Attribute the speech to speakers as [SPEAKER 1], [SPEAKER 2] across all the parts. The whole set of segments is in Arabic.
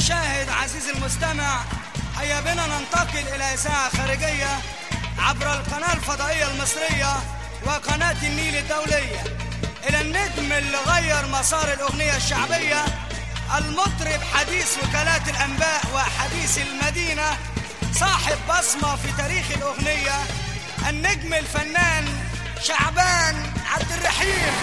[SPEAKER 1] المشاهد عزيزي المستمع، هيا بنا ننتقل إلى إذاعة خارجية عبر القناة الفضائية المصرية وقناة النيل الدولية، إلى النجم اللي غير مسار الأغنية الشعبية، المطرب حديث وكالات الأنباء وحديث المدينة، صاحب بصمة في تاريخ الأغنية، النجم الفنان شعبان عبد الرحيم.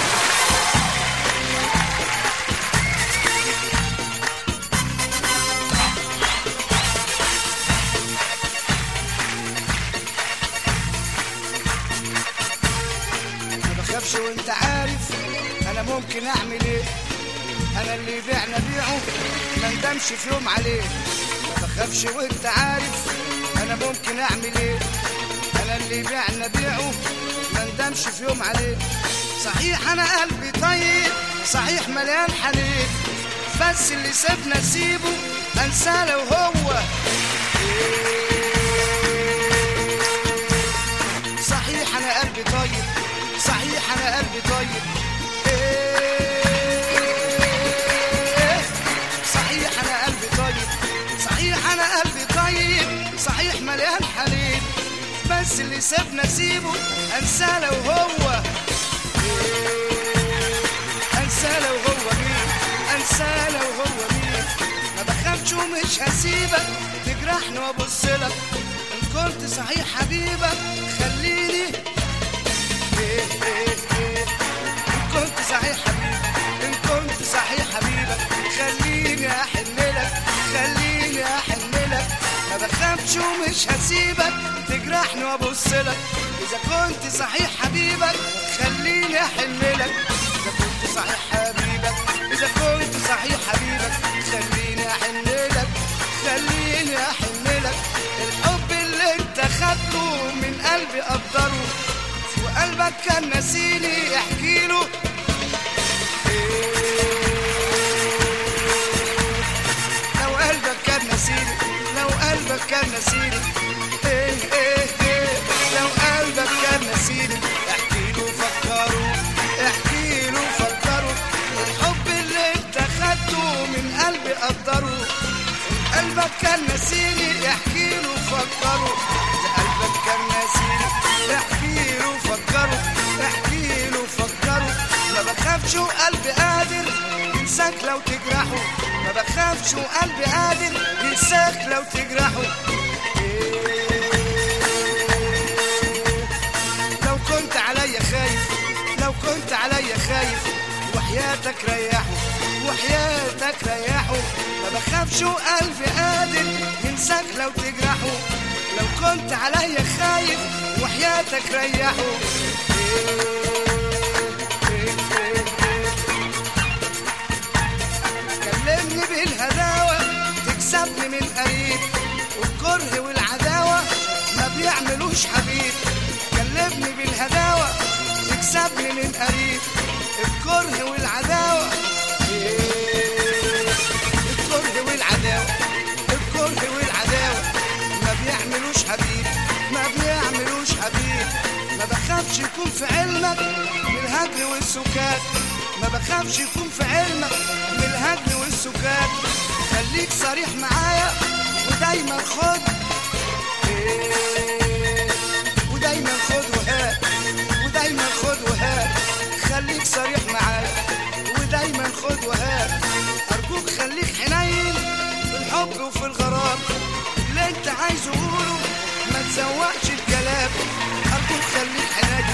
[SPEAKER 2] وانت عارف انا ممكن اعمل ايه، انا اللي يبيعنا بيعه ما ندمش في يوم عليه. ما بخافش وانت عارف انا ممكن اعمل ايه، انا اللي يبيعنا بيعه ما ندمش في يوم عليه. صحيح انا قلبي طيب، صحيح مليان حنين، بس اللي سيبنا سيبه انساه لو هو صحيح انا قلبي طيب، صحيح انا قلبي طيب، صحيح انا قلبي طيب، صحيح انا قلبي طيب، صحيح مليان حنين، بس اللي سيبنا سيبه انساه لو هو انساه لو هو مين، انساه لو هو مين. ما بخافش ومش هسيبك تجرحني وابصلك، ان كنت صحيح حبيبك خليني إن كنت صحيح حبيبك، إن كنت صحيح حبيبك خليني أحنلك، خليني أحنلك. ما بخافش ومش هسيبك تجرحني وأبصلك، إذا كنت صحيح حبيبك خليني أحنلك، إذا كنت صحيح حبيبك، إذا كنت صحيح حبيبك خليني أحنلك، خليني أحنلك. الحب اللي أنت خدته من قلبي قدره، وقلبك كان نسيني احكيله لو قلبك كان نسيني، لو قلبك كان نسيني لو قلبك كان نسيني احكيله فكره، احكيله فكره. الحب اللي انت خدته من قلبي قدره، قلبك كان نسيني احكيله فكره، اذا قلبك كان نسيني احكيله فكره، احكيله فكره. ما بخافش وقلبي قادر ينساك لو تجرحه، ما بخافش وقلبي قادر ينساك لو تجرحه. لو كنت عليا خايف، لو كنت عليا خايف، وحياتك ريحه، وحياتك ريحه. ما بخافش وقلبي قادر ينساك لو تجرحه، لو كنت عليا خايف وحياتك ريحه. كلمني بالهداوة تكسبني من قريب، والكره والعداوة ما بيعملوش حبيب. كلمني بالهداوة تكسبني من قريب، الكره والعداوة، الكره والعداوة، الكره والعداوة ما بيعملوش حبيب، ما بيعملوش حبيب. ما بخافش يكون في علمك من الهجر والسكات، ما بخافش يكون في علمك من الهجر والسكات. خليك صريح معايا ودايما خد ودايما خد وهات، ودايما خد وهات. خليك صريح معايا ودايما خد وهات. ارجوك خليك حنين في الحب وفي الغرام، اللي انت عايزه قوله ما تزوقش الكلام. ارجوك خليك حنين،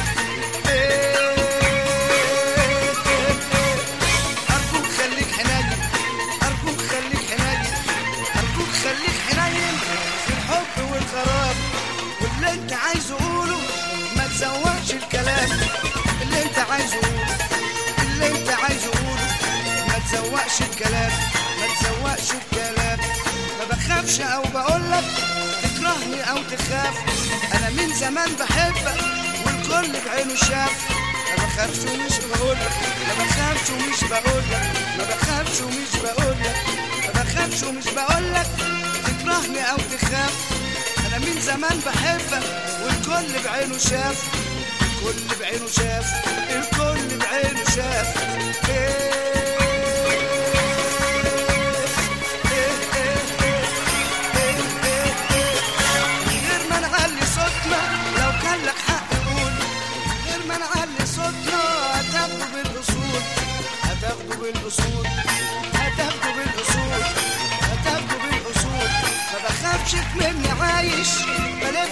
[SPEAKER 2] ارجوك خليك حنين، ارجوك خليك حنين، ارجوك خليك حنين في الحب والغرام، واللي انت عايزه قوله ما تزوقش الكلام. اللي انت عايزه قوله، اللي انت عايزه قوله ما تزوقش الكلام، ما تزوقش الكلام. ما بخافش او بقولك تكرهني او تخاف، انا من زمان بحبك والكل بعينه شاف. ما بخافش ومش بقولك، ما بخافش ومش بقولك، ما بخافش ومش بقولك، ما بخافش ومش بقولك تكرهني او تخاف. انا من زمان بحبك والكل بعينه شاف، الكل بعينه شاف، الكل بعينه شاف.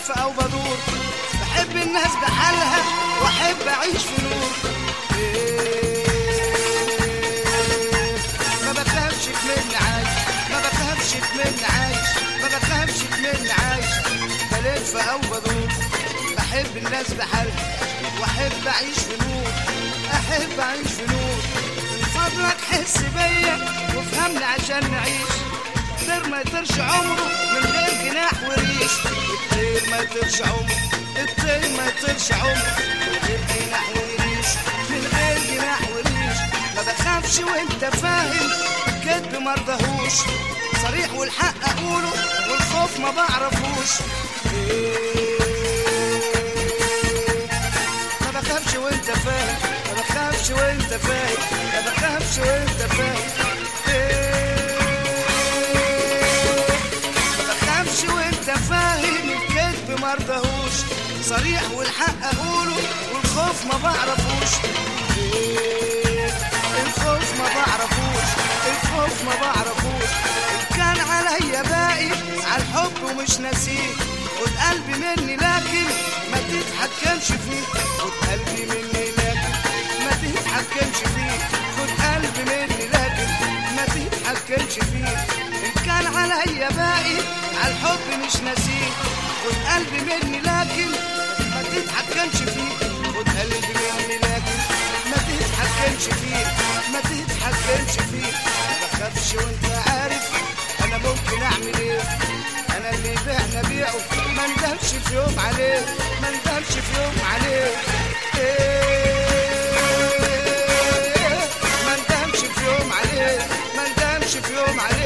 [SPEAKER 2] بلف او بدور، بحب الناس بحالها واحب اعيش في نور. ما بخافش مني عايش، ما بخافش مني عايش، ما بخافش مني عايش، بلف او بدور، بحب الناس بحالها واحب اعيش في نور، احب اعيش في نور. من فضلك حس بيا وافهمني عشان نعيش. الطير ما يطيرش عمره من غير جناح وريش، الطير ما يطيرش عمره، الطير ما يطيرش عمره من غير جناح وريش، من غير جناح وريش. ما بخافش وانت فاهم، الكذب مرضهوش، صريح والحق اقوله والخوف ما بعرفوش. ما بخافش وانت فاهم، ما بخافش وانت فاهم، ما بخافش وانت فاهم. ما بخافش وانت فاهم، الكذب مرضهوش، صريح والحق اقوله والخوف ما بعرفوش. الخوف ما بعرفوش، الخوف ما بعرفوش. كان عليا باقي عالحب ومش ناسيه، خد قلبي مني لكن ما تتحكمش فيه، خد قلبي مني لكن ما تتحكمش فيه، خد قلبي مني لكن ما تتحكمش فيه. إن كان عليا باقي عالحب مش ناسيه، خد قلبي مني لكن ما تتحكمش فيه، خد قلبي مني لكن ما تتحكمش فيه، ما تتحكمش فيه. ما بخافش وانت عارف انا ممكن اعمل ايه، انا اللي بعنا بيعه ما ندمش في يوم عليه، ما ندمش في يوم عليه. ما ندمش في يوم عليه، ما ندمش في يوم عليه.